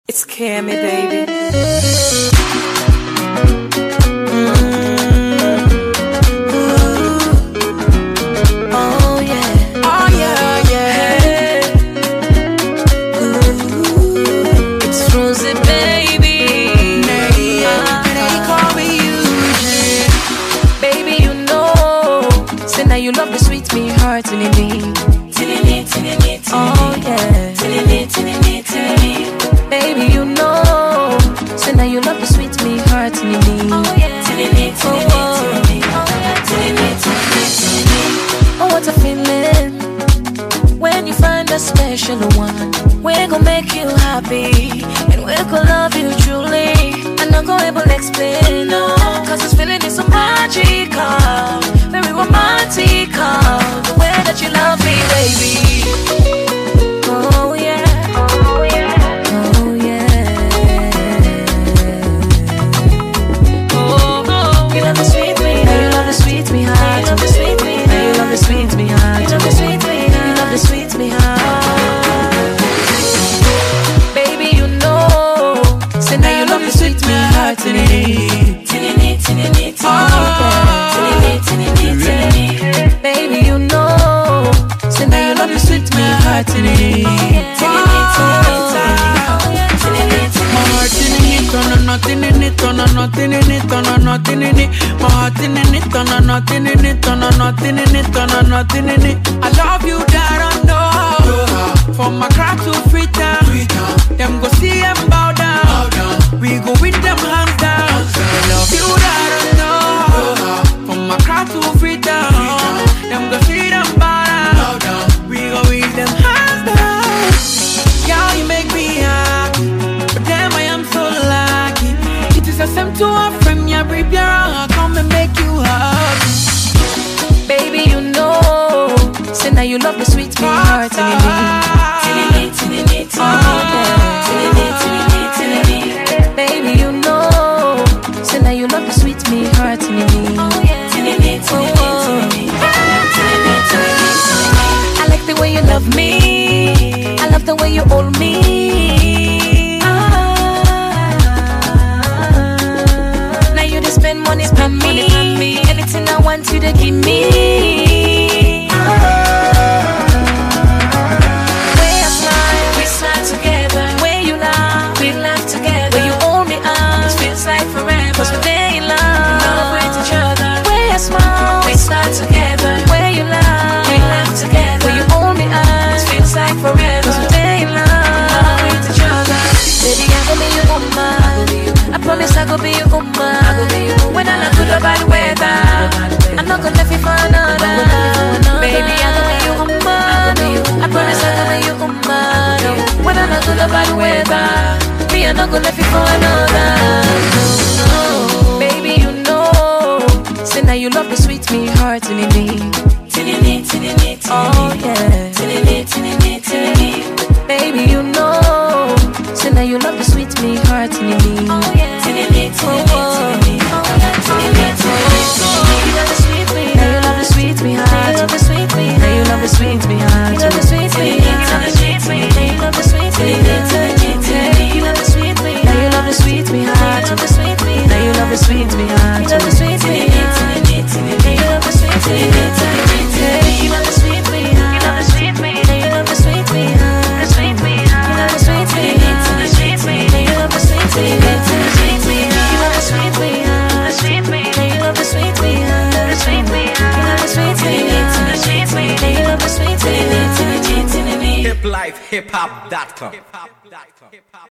It's Cammy, baby. Oh yeah, oh yeah, yeah. It's Rosie, baby. They call me Eugene. Baby, you know, say now you love the sweet me heart in me. Oh yeah. Baby, you know, say now you love the sweet me heart in me. Oh yeah. Oh, what a feeling when you find a special one. We're gonna make you happy and we're gonna love you truly. I'm not gonna able to explain, no, cause this feeling is so magical, very romantical, the way that you love me, baby. Oh yeah, oh yeah, oh yeah. Oh, oh. You love the sweet me, you love the sweet me heart. You love the sweet me, you love the sweet me heart. You love the sweet me, you love the sweet me heart. Baby, you know, say now you love the sweet me heart. Baby, you know, say now you love the sweet me heart. Nothing in it, nothing in it, nothing in it. My heart in it, nothing in it, nothing in it, nothing in it. I love you that I know. From my cry to freedom, them go see them bow down. We go with them hands down. I love you that I know. From my cry to freedom, them go see them bow down. We go with them hands down. Girl, you make me happy, but damn I am so lucky. It is a same to a friend, yeah, breathe your heart, come and make you happy. Baby, you know, say now you love the sweet me heart. Baby, you know, say now you love the sweet me heart. I like the way you love me, I love the way you hold me. Now you just spend money on me, anything I want you to give me. Where I smile, we smile together. Where you laugh, we laugh together. Where you hold me arms, feels like forever. Cause we're there in love with each other. Where I smile, we smile together. Where you laugh, we laugh together. Where you hold me arms, feels like forever. Cause we're there in love with each other. Baby, I go be your woman, I promise I go be your woman. When I not good or bad weather, I'm not gonna leave you for another. Baby, I go be your woman, I promise I go be your woman. When I not good or bad weather, me I'm not gonna leave you for another. No. Baby, you know, say now you love the sweet me heart in me. Oh yeah. Baby, you know, say now you love the sweet me heart in me. Oh yeah. You love the sweet me, now you love the sweet me heart. You love the sweet me, now you love the sweet me heart. You love the sweet me, you love the sweet me, now you love the sweet me. You love the sweet me, now you love the sweet me heart. You love the sweet me, now you love the sweet me heart. You love the sweet me, now you love the sweet me. You love the sweet me, you love the sweet me, now you love the sweet me heart. The sweet me heart, you love the sweet me, the sweet me, now you love the sweet me. You love the sweet me, the sweet me, now you love the sweet me. The sweet me, you love the sweet me, the sweet me, now you love the sweet me. HipLifeHipHop.com